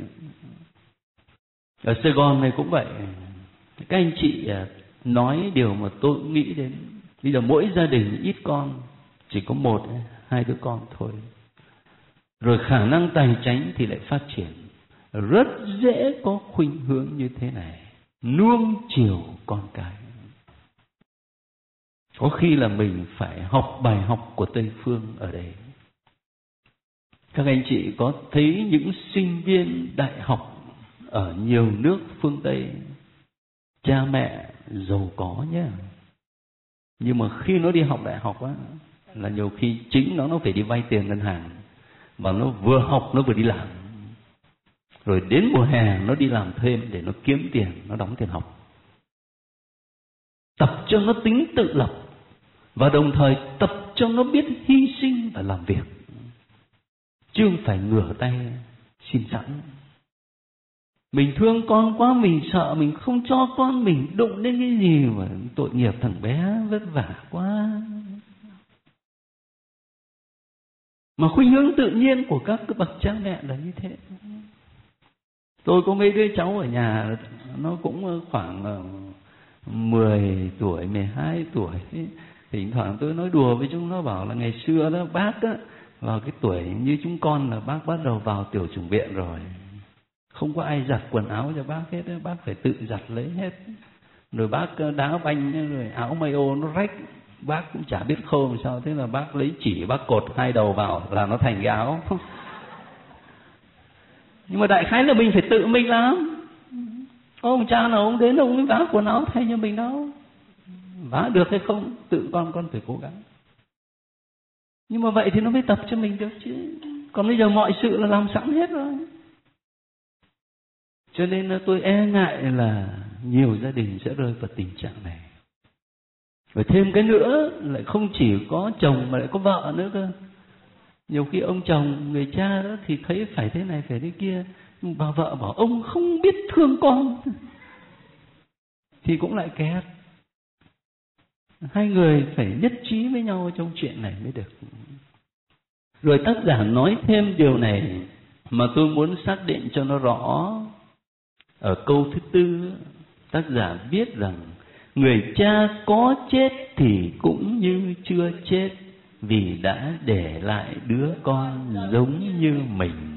Ở Sài Gòn này cũng vậy. Các anh chị nói điều mà tôi nghĩ đến. Bây giờ mỗi gia đình ít con, chỉ có một, hai đứa con thôi. Rồi khả năng tài chánh thì lại phát triển. Rất dễ có khuynh hướng như thế này, nuông chiều con cái. Có khi là mình phải học bài học của Tây Phương ở đây. Các anh chị có thấy những sinh viên đại học ở nhiều nước phương Tây, cha mẹ giàu có nhé, nhưng mà khi nó đi học đại học á, là nhiều khi chính nó nó phải đi vay tiền ngân hàng, và nó vừa học nó vừa đi làm. Rồi đến mùa hè nó đi làm thêm để nó kiếm tiền, nó đóng tiền học. Tập cho nó tính tự lập, và đồng thời tập cho nó biết hy sinh và làm việc, chứ không phải ngửa tay xin sẵn. Mình thương con quá, mình sợ mình không cho con mình đụng đến cái gì mà tội nghiệp thằng bé vất vả quá. Mà khuynh hướng tự nhiên của các cái bậc cha mẹ là như thế. Tôi có mấy đứa cháu ở nhà, nó cũng khoảng mười tuổi, mười hai tuổi. Thỉnh thoảng tôi nói đùa với chúng nó bảo là ngày xưa đó bác á, vào cái tuổi như chúng con là bác bắt đầu vào tiểu chủng viện rồi. Không có ai giặt quần áo cho bác hết, bác phải tự giặt lấy hết. Rồi bác đá banh, rồi áo mayo nó rách, bác cũng chả biết khô làm sao. Thế là bác lấy chỉ bác cột hai đầu vào là nó thành cái áo. Nhưng mà đại khái là mình phải tự mình làm. Ông cha nào ông đến ông mới vá quần áo thay cho mình đâu. Vá được hay không tự con con phải cố gắng. Nhưng mà vậy thì nó mới tập cho mình được chứ. Còn bây giờ mọi sự là làm sẵn hết rồi. Cho nên tôi e ngại là nhiều gia đình sẽ rơi vào tình trạng này. Và thêm cái nữa, lại không chỉ có chồng mà lại có vợ nữa cơ. Nhiều khi ông chồng, người cha đó thì thấy phải thế này, phải thế kia. Nhưng bà vợ bảo ông không biết thương con. Thì cũng lại kẹt. Hai người phải nhất trí với nhau trong chuyện này mới được. Rồi tác giả nói thêm điều này mà tôi muốn xác định cho nó rõ. Ở câu thứ tư, tác giả viết rằng người cha có chết thì cũng như chưa chết, vì đã để lại đứa con giống như mình.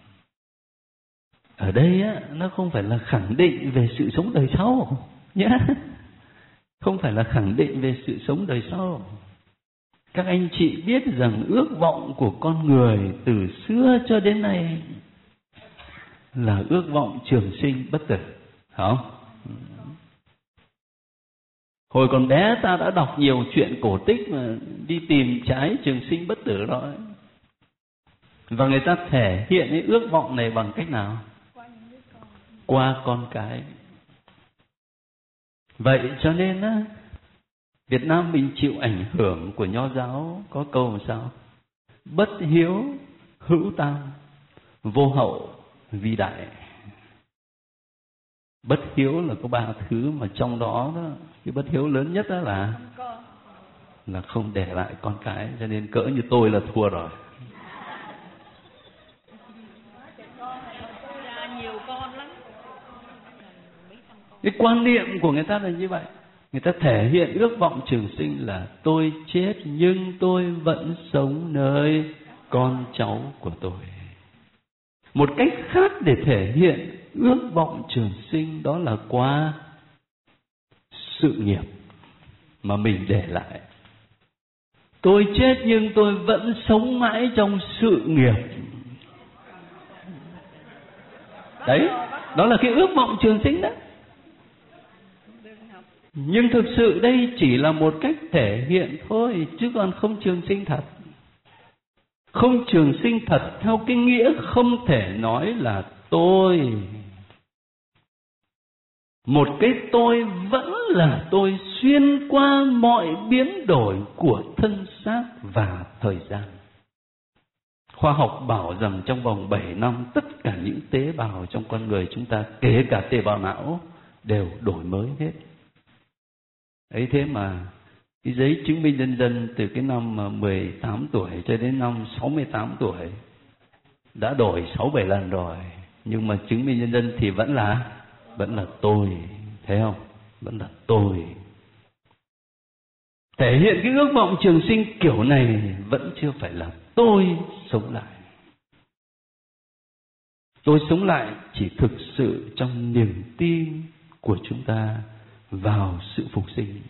Ở đây á, nó không phải là khẳng định về sự sống đời sau nhé. Không phải là khẳng định về sự sống đời sau. Các anh chị biết rằng ước vọng của con người từ xưa cho đến nay là ước vọng trường sinh bất tử, phải không? Hồi còn bé ta đã đọc nhiều chuyện cổ tích mà đi tìm trái trường sinh bất tử đó. Và người ta thể hiện cái ước vọng này bằng cách nào? Qua con cái. Vậy cho nên á, Việt Nam mình chịu ảnh hưởng của Nho giáo có câu làm sao? Bất hiếu hữu tam, vô hậu vi đại. Bất hiếu là có ba thứ, mà trong đó, đó cái bất hiếu lớn nhất đó là là không để lại con cái. Cho nên cỡ như tôi là thua rồi. Cái quan niệm của người ta là như vậy. Người ta thể hiện ước vọng trường sinh là tôi chết nhưng tôi vẫn sống nơi con cháu của tôi. Một cách khác để thể hiện ước vọng trường sinh đó là qua sự nghiệp mà mình để lại. Tôi chết nhưng tôi vẫn sống mãi trong sự nghiệp. Đấy, đó là cái ước vọng trường sinh đó. Nhưng thực sự đây chỉ là một cách thể hiện thôi, chứ còn không trường sinh thật. Không trường sinh thật theo cái nghĩa không thể nói là tôi. Một cái tôi vẫn là tôi xuyên qua mọi biến đổi của thân xác và thời gian. Khoa học bảo rằng trong vòng bảy năm tất cả những tế bào trong con người chúng ta, kể cả tế bào não, đều đổi mới hết. Ấy thế mà cái giấy chứng minh nhân dân từ cái năm mười tám tuổi cho đến năm sáu mươi tám tuổi đã đổi sáu bảy lần rồi, nhưng mà chứng minh nhân dân thì vẫn là vẫn là tôi, thấy không? Vẫn là tôi. Thể hiện cái ước vọng trường sinh kiểu này vẫn chưa phải là tôi sống lại. Tôi sống lại chỉ thực sự trong niềm tin của chúng ta vào sự phục sinh.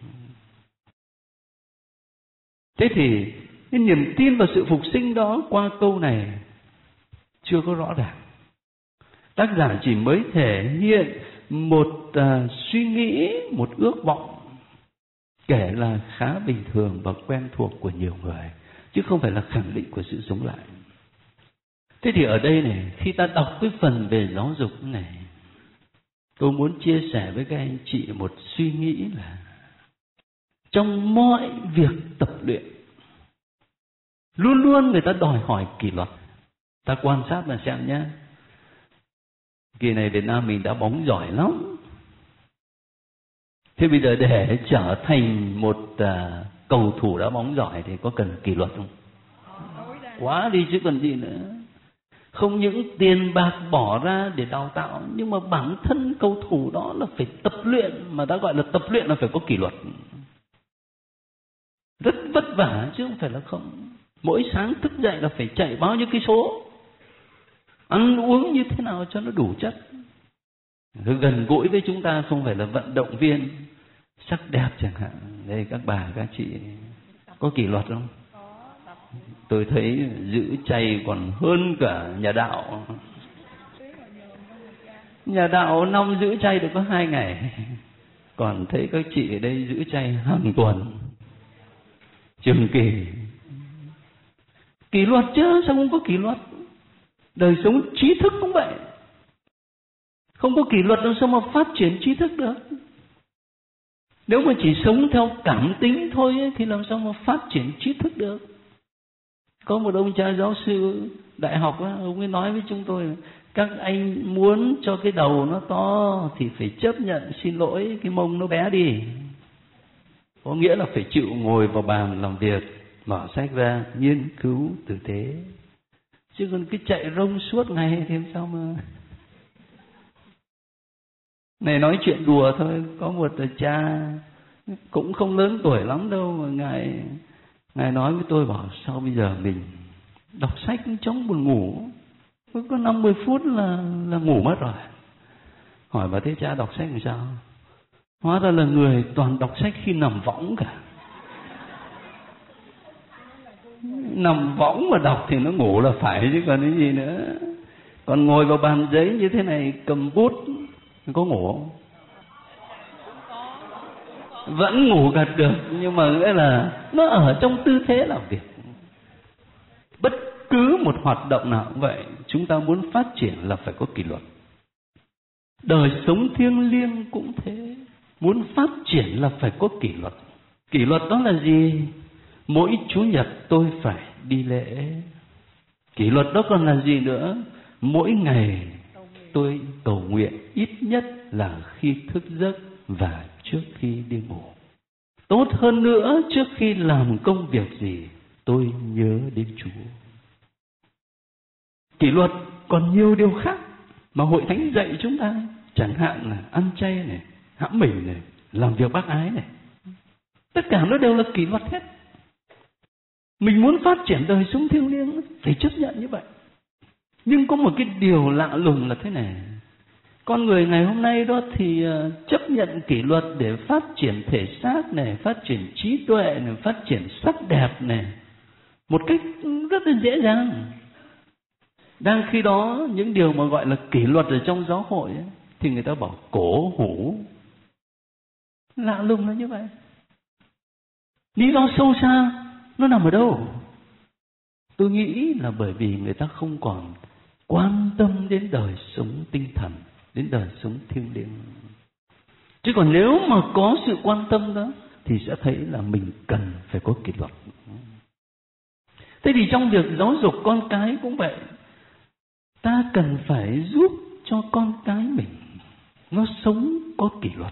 Thế thì cái niềm tin vào sự phục sinh đó qua câu này chưa có rõ ràng. Tác giả chỉ mới thể hiện một uh, suy nghĩ, một ước vọng kể là khá bình thường và quen thuộc của nhiều người, chứ không phải là khẳng định của sự sống lại. Thế thì ở đây này, khi ta đọc cái phần về giáo dục này, tôi muốn chia sẻ với các anh chị một suy nghĩ là trong mọi việc tập luyện luôn luôn người ta đòi hỏi kỷ luật. Ta quan sát mà xem nhé. Kỳ này Việt Nam mình đã bóng giỏi lắm. Thế bây giờ để trở thành một uh, cầu thủ đá bóng giỏi thì có cần kỷ luật không? Quá đi chứ còn gì nữa. không những tiền bạc bỏ ra để đào tạo, nhưng mà bản thân cầu thủ đó là phải tập luyện, mà đã gọi là tập luyện là phải có kỷ luật. Rất vất vả chứ không phải là không. Mỗi sáng thức dậy là phải chạy bao nhiêu cây số, ăn uống như thế nào cho nó đủ chất. Gần gũi với chúng ta không phải là vận động viên sắc đẹp chẳng hạn. Đây các bà các chị có kỷ luật không? Tôi thấy giữ chay còn hơn cả nhà đạo. Nhà đạo năm giữ chay được có hai ngày, còn thấy các chị ở đây giữ chay hàng tuần. Trường kỳ. Kỷ luật chứ sao không có kỷ luật? Đời sống trí thức cũng vậy. Không có kỷ luật làm sao mà phát triển trí thức được? Nếu mà chỉ sống theo cảm tính thôi ấy, thì làm sao mà phát triển trí thức được? Có một ông cha giáo sư đại học ấy, ông ấy nói với chúng tôi: các anh muốn cho cái đầu nó to thì phải chấp nhận xin lỗi cái mông nó bé đi. Có nghĩa là phải chịu ngồi vào bàn làm việc, mở sách ra nghiên cứu tử tế. Chứ còn cứ chạy rông suốt ngày thì sao mà... Này nói chuyện đùa thôi, có một cha cũng không lớn tuổi lắm đâu mà ngài ngài nói với tôi, bảo sao bây giờ mình đọc sách chống buồn ngủ, có năm mươi phút là là ngủ mất rồi. Hỏi bà thế cha đọc sách làm sao? Hóa ra là người toàn đọc sách khi nằm võng cả. Nằm võng mà đọc thì nó ngủ là phải chứ còn cái gì nữa. Còn ngồi vào bàn giấy như thế này cầm bút có ngủ? Vẫn ngủ gật được, nhưng mà nghĩa là nó ở trong tư thế làm việc. Bất cứ một hoạt động nào cũng vậy, chúng ta muốn phát triển là phải có kỷ luật. Đời sống thiêng liêng cũng thế, muốn phát triển là phải có kỷ luật. Kỷ luật đó là gì? Mỗi Chủ nhật tôi phải đi lễ. Kỷ luật đó còn là gì nữa? Mỗi ngày tôi cầu nguyện ít nhất là khi thức giấc và trước khi đi ngủ. Tốt hơn nữa, trước khi làm công việc gì tôi nhớ đến Chúa. Kỷ luật còn nhiều điều khác mà Hội Thánh dạy chúng ta, chẳng hạn là ăn chay này, hãm mình này, làm việc bác ái này. Tất cả nó đều là kỷ luật hết. Mình muốn phát triển đời sống thiêng liêng phải chấp nhận như vậy. Nhưng có một cái điều lạ lùng là thế này. Con người ngày hôm nay đó thì chấp nhận kỷ luật để phát triển thể xác này, phát triển trí tuệ này, phát triển sắc đẹp này, một cách rất là dễ dàng. Đang khi đó những điều mà gọi là kỷ luật ở trong giáo hội ấy, thì người ta bảo cổ hủ. Lạ lùng là như vậy. Lý do sâu xa nó nằm ở đâu? Tôi nghĩ là bởi vì người ta không còn quan tâm đến đời sống tinh thần, đến đời sống thiêng liêng. Chứ còn nếu mà có sự quan tâm đó thì sẽ thấy là mình cần phải có kỷ luật. Thế thì trong việc giáo dục con cái cũng vậy. Ta cần phải giúp cho con cái mình nó sống có kỷ luật.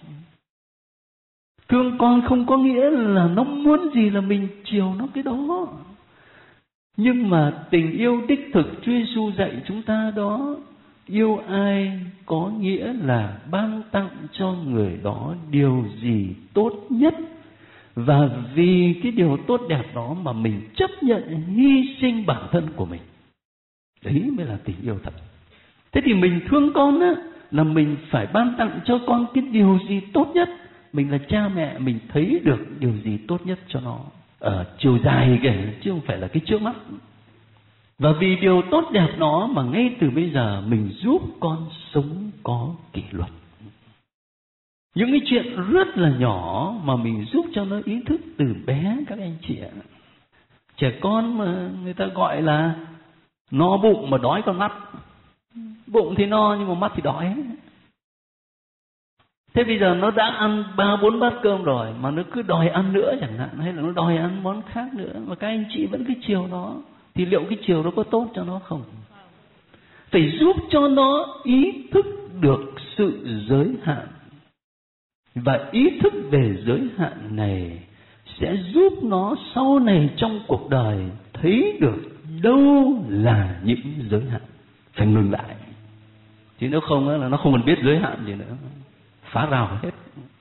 Thương con không có nghĩa là nó muốn gì là mình chiều nó cái đó. Nhưng mà tình yêu đích thực Chúa Giêsu dạy chúng ta đó, yêu ai có nghĩa là ban tặng cho người đó điều gì tốt nhất, và vì cái điều tốt đẹp đó mà mình chấp nhận hy sinh bản thân của mình. Đấy mới là tình yêu thật. Thế thì mình thương con á, là mình phải ban tặng cho con cái điều gì tốt nhất. Mình là cha mẹ, mình thấy được điều gì tốt nhất cho nó ở chiều dài kìa, chứ không phải là cái trước mắt. Và vì điều tốt đẹp đó mà ngay từ bây giờ mình giúp con sống có kỷ luật. Những cái chuyện rất là nhỏ mà mình giúp cho nó ý thức từ bé các anh chị ạ. Trẻ con mà người ta gọi là no bụng mà đói con mắt. Bụng thì no nhưng mà mắt thì đói. Thế bây giờ nó đã ăn ba bốn bát cơm rồi mà nó cứ đòi ăn nữa chẳng hạn, hay là nó đòi ăn món khác nữa mà các anh chị vẫn cứ chiều nó, thì liệu cái chiều đó có tốt cho nó không? Phải giúp cho nó ý thức được sự giới hạn. Và ý thức về giới hạn này sẽ giúp nó sau này trong cuộc đời thấy được đâu là những giới hạn, phải ngừng lại. Chứ nếu không là nó không còn biết giới hạn gì nữa, phá rào hết.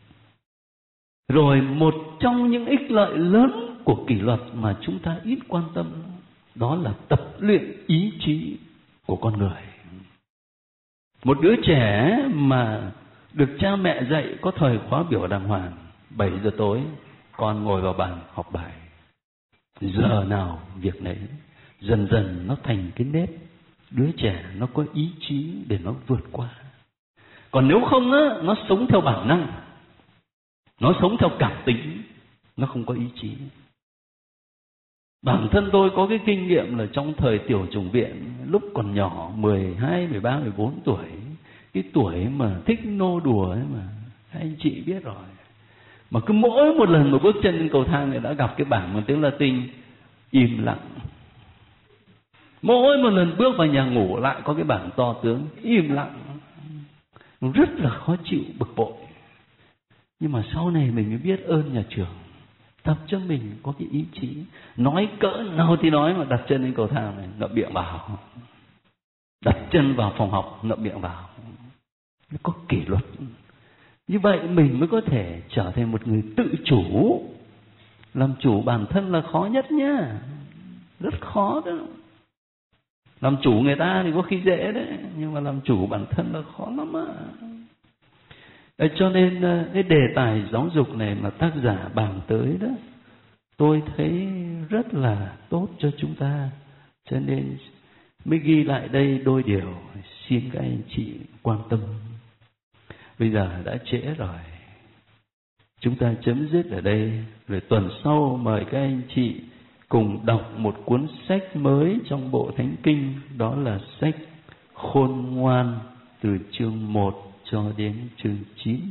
Rồi một trong những ích lợi lớn của kỷ luật mà chúng ta ít quan tâm, đó là tập luyện ý chí của con người. Một đứa trẻ mà được cha mẹ dạy có thời khóa biểu đàng hoàng, bảy giờ tối con ngồi vào bàn học bài, giờ nào việc nấy, dần dần nó thành cái nếp. Đứa trẻ nó có ý chí để nó vượt qua. Còn nếu không á, nó sống theo bản năng, nó sống theo cảm tính, nó không có ý chí. Bản thân tôi có cái kinh nghiệm là trong thời tiểu chủng viện, lúc còn nhỏ, mười hai, mười ba, mười bốn tuổi, cái tuổi mà thích nô đùa ấy mà, các anh chị biết rồi. Mà cứ mỗi một lần mà bước chân lên cầu thang này đã gặp cái bảng bằng tiếng Latin, im lặng. Mỗi một lần bước vào nhà ngủ lại có cái bảng to tướng, im lặng. Rất là khó chịu, bực bội. Nhưng mà sau này mình mới biết ơn nhà trường, tập cho mình có cái ý chí. Nói cỡ nào thì nói, mà đặt chân lên cầu thang này, ngậm miệng vào. Đặt chân vào phòng học, ngậm miệng vào. Nó có kỷ luật. Như vậy mình mới có thể trở thành một người tự chủ. Làm chủ bản thân là khó nhất nhá, rất khó đó. Làm chủ người ta thì có khi dễ đấy, nhưng mà làm chủ bản thân là khó lắm á. Đấy, cho nên cái đề tài giáo dục này mà tác giả bàn tới đó, tôi thấy rất là tốt cho chúng ta. Cho nên mới ghi lại đây đôi điều, xin các anh chị quan tâm. Bây giờ đã trễ rồi, chúng ta chấm dứt ở đây. Rồi tuần sau mời các anh chị cùng đọc một cuốn sách mới trong bộ Thánh Kinh, đó là sách Khôn Ngoan, từ chương một cho đến chương chín.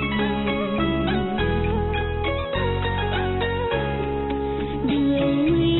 Đường